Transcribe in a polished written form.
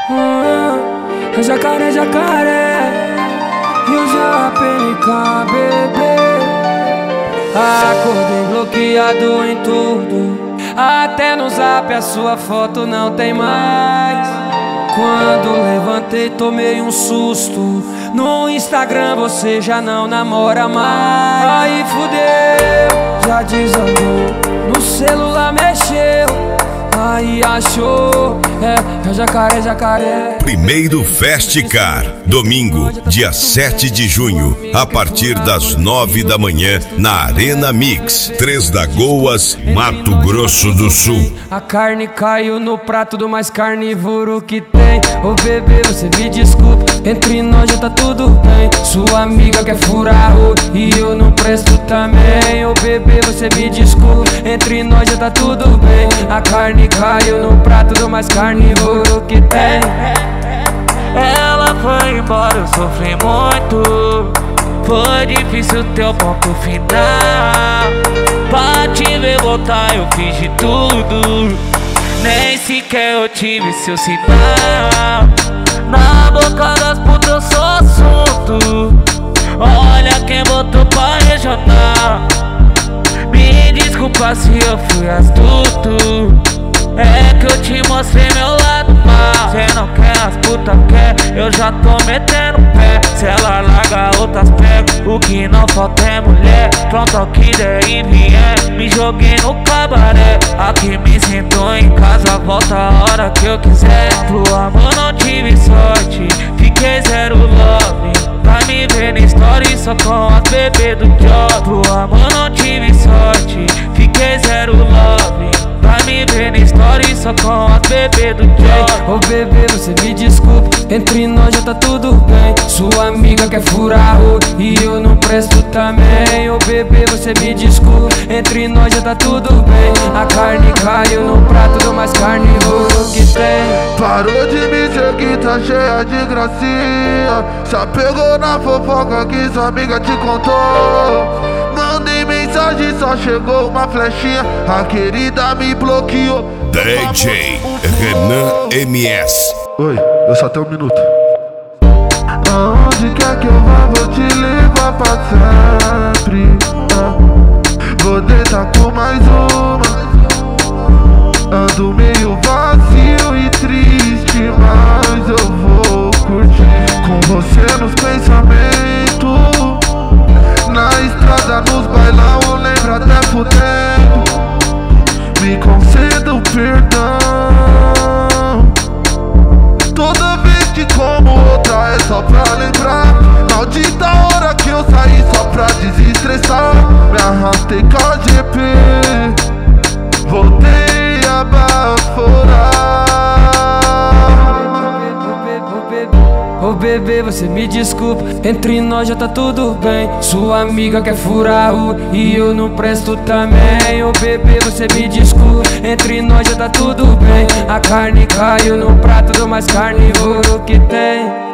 Jacaré, jacaré, e o Japelica, bebê. Acordei bloqueado em tudo, até no zap a sua foto não tem mais. Quando levantei tomei um susto, no Instagram você já não namora mais. Aí fudeu, já desandou, no celular mexeu, aí achou, é jacaré, jacaré. Primeiro Festicar, domingo, dia 7 de junho, a partir das 9 da manhã, na Arena Mix, 3 da Goas, Mato Grosso do Sul. A carne caiu no prato do mais carnívoro que tem. Ô bebê, você me desculpa, entre nós já tá tudo bem. Sua amiga quer furar o e eu não presto também. Ô bebê, você me desculpa, entre nós já tá tudo bem. A carne caiu no prato do mais carnívoro que tem. Ela foi embora, eu sofri muito. Foi difícil teu ponto final. Pra te ver voltar eu fiz de tudo, nem sequer eu tive seu sinal. Na boca das putas eu sou assunto. Olha quem botou pra regional. Me desculpa se eu fui astuto, é que eu te mostrei meu lado mal. Cê não quer, as puta quer, eu já tô metendo pé. Se ela larga, outras pego, o que não falta é mulher. Pronto ao que der e vier, me joguei no cabaré. Aqui me sinto em casa, volta a hora que eu quiser. Pro amor não tive sorte, fiquei zero love. Pra me ver na story só com as bebês do job. Pro amor não tive sorte, fiquei zero love. Pra me ver na story só com as bebês do job. Ô bebê, você me desculpa, entre nós já tá tudo bem. Sua amiga quer furar o e eu não presto também. Ô bebê, você me desculpa, entre nós já tá tudo bem. A carne caiu no prato do mais carnívoro que tem. Parou de me seguir, tá cheia de gracinha. Já pegou na fofoca que sua amiga te contou. Mandei mensagem, só chegou uma flechinha. A querida me bloqueou. DJ Renan MS. Oi, eu só tenho um minuto. Aonde quer que eu vá, vou te levar pra sempre. Vou deitar com mais uma. Ando meio vazio e triste, mas eu vou curtir com você nos pensamentos. Na estrada, nos bailão, lembro até fudendo. Me conceda o perdão. Toda vez que como outra é só pra lembrar. Maldita hora que eu saí só pra desestressar. Me arrastei com a GP, voltei a baforar. Ô bebê, você me desculpa, entre nós já tá tudo bem. Sua amiga quer furar o e eu não presto também. Ô bebê, você me desculpa, entre nós já tá tudo bem. A carne caiu no prato do mais carnívoro que tem.